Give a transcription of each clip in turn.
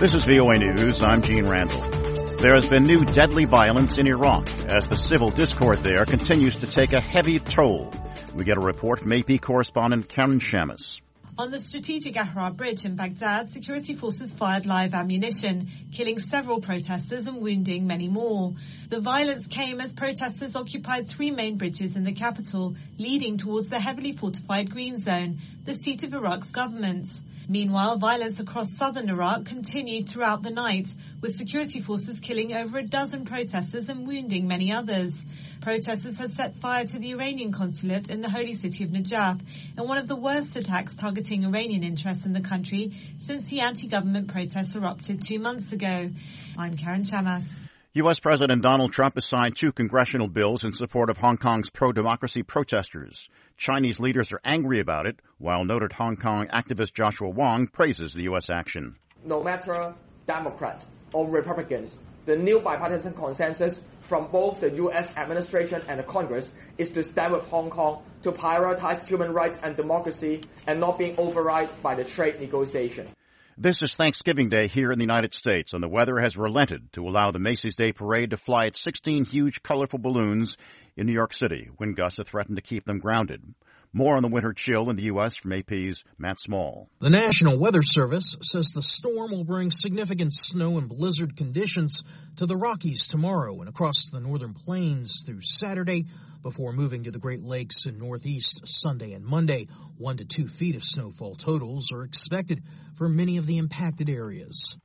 This is VOA News. I'm Gene Randall. There has been new deadly violence in Iraq as the civil discord there continues to take a heavy toll. We get a report from AP correspondent Karen Shamus. On the strategic Ahrar Bridge in Baghdad, security forces fired live ammunition, killing several protesters and wounding many more. The violence came as protesters occupied three main bridges in the capital, leading towards the heavily fortified Green Zone, the seat of Iraq's government. Meanwhile, violence across southern Iraq continued throughout the night, with security forces killing over a dozen protesters and wounding many others. Protesters had set fire to the Iranian consulate in the holy city of Najaf, in one of the worst attacks targeting Iranian interests in the country since the anti-government protests erupted 2 months ago. I'm Karen Shamas. U.S. President Donald Trump has signed 2 congressional bills in support of Hong Kong's pro-democracy protesters. Chinese leaders are angry about it, while noted Hong Kong activist Joshua Wong praises the U.S. action. No matter Democrats or Republicans, the new bipartisan consensus from both the U.S. administration and the Congress is to stand with Hong Kong to prioritize human rights and democracy and not being override by the trade negotiation. This is Thanksgiving Day here in the United States, and the weather has relented to allow the Macy's Day Parade to fly its 16 huge, colorful balloons in New York City. Wind gusts have threatened to keep them grounded. More on the winter chill in the U.S. from AP's Matt Small. The National Weather Service says the storm will bring significant snow and blizzard conditions to the Rockies tomorrow and across the northern plains through Saturday before moving to the Great Lakes and Northeast Sunday and Monday. 1 to 2 feet of snowfall totals are expected for many of the impacted areas.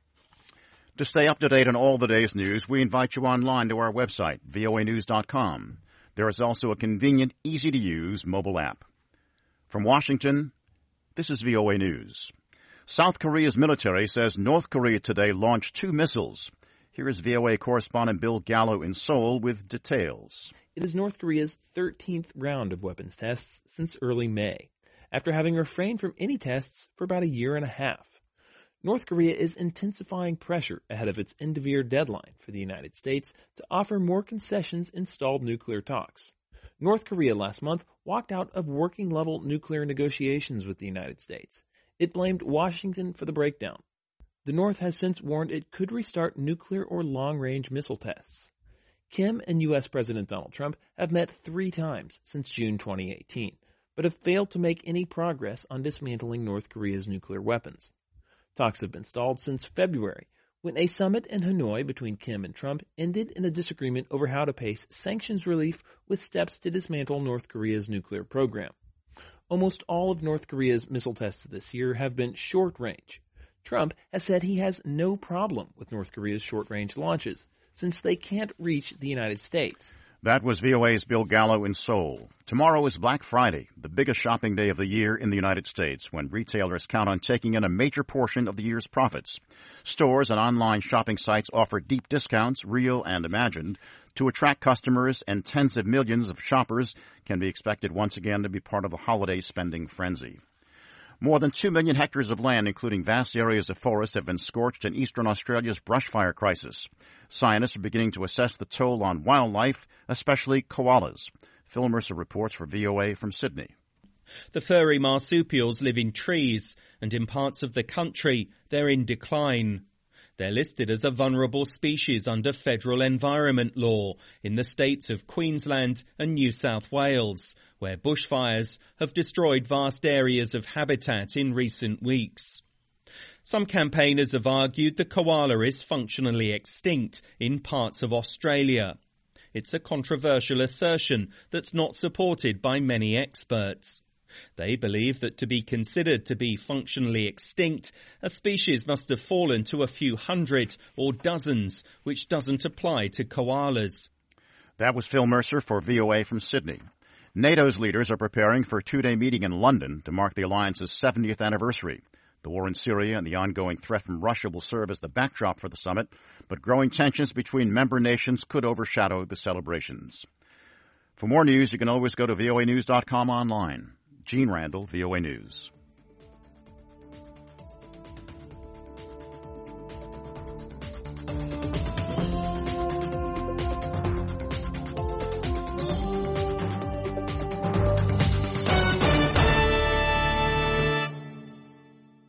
To stay up to date on all the day's news, we invite you online to our website, voanews.com. There is also a convenient, easy-to-use mobile app. From Washington, this is VOA News. South Korea's military says North Korea today launched 2 missiles. Here is VOA correspondent Bill Gallo in Seoul with details. It is North Korea's 13th round of weapons tests since early May, after having refrained from any tests for about a year and a half. North Korea is intensifying pressure ahead of its end-of-year deadline for the United States to offer more concessions in stalled nuclear talks. North Korea last month walked out of working-level nuclear negotiations with the United States. It blamed Washington for the breakdown. The North has since warned it could restart nuclear or long-range missile tests. Kim and U.S. President Donald Trump have met 3 times since June 2018, but have failed to make any progress on dismantling North Korea's nuclear weapons. Talks have been stalled since February, when a summit in Hanoi between Kim and Trump ended in a disagreement over how to pace sanctions relief with steps to dismantle North Korea's nuclear program. Almost all of North Korea's missile tests this year have been short-range. Trump has said he has no problem with North Korea's short-range launches, since they can't reach the United States. That was VOA's Bill Gallo in Seoul. Tomorrow is Black Friday, the biggest shopping day of the year in the United States, when retailers count on taking in a major portion of the year's profits. Stores and online shopping sites offer deep discounts, real and imagined, to attract customers, and tens of millions of shoppers can be expected once again to be part of a holiday spending frenzy. More than 2 million hectares of land, including vast areas of forest, have been scorched in eastern Australia's brushfire crisis. Scientists are beginning to assess the toll on wildlife, especially koalas. Phil Mercer reports for VOA from Sydney. The furry marsupials live in trees, and in parts of the country they're in decline. They're listed as a vulnerable species under federal environment law in the states of Queensland and New South Wales, where bushfires have destroyed vast areas of habitat in recent weeks. Some campaigners have argued the koala is functionally extinct in parts of Australia. It's a controversial assertion that's not supported by many experts. They believe that to be considered to be functionally extinct, a species must have fallen to a few hundred or dozens, which doesn't apply to koalas. That was Phil Mercer for VOA from Sydney. NATO's leaders are preparing for a 2-day meeting in London to mark the alliance's 70th anniversary. The war in Syria and the ongoing threat from Russia will serve as the backdrop for the summit, but growing tensions between member nations could overshadow the celebrations. For more news, you can always go to voanews.com online. Gene Randall, VOA News.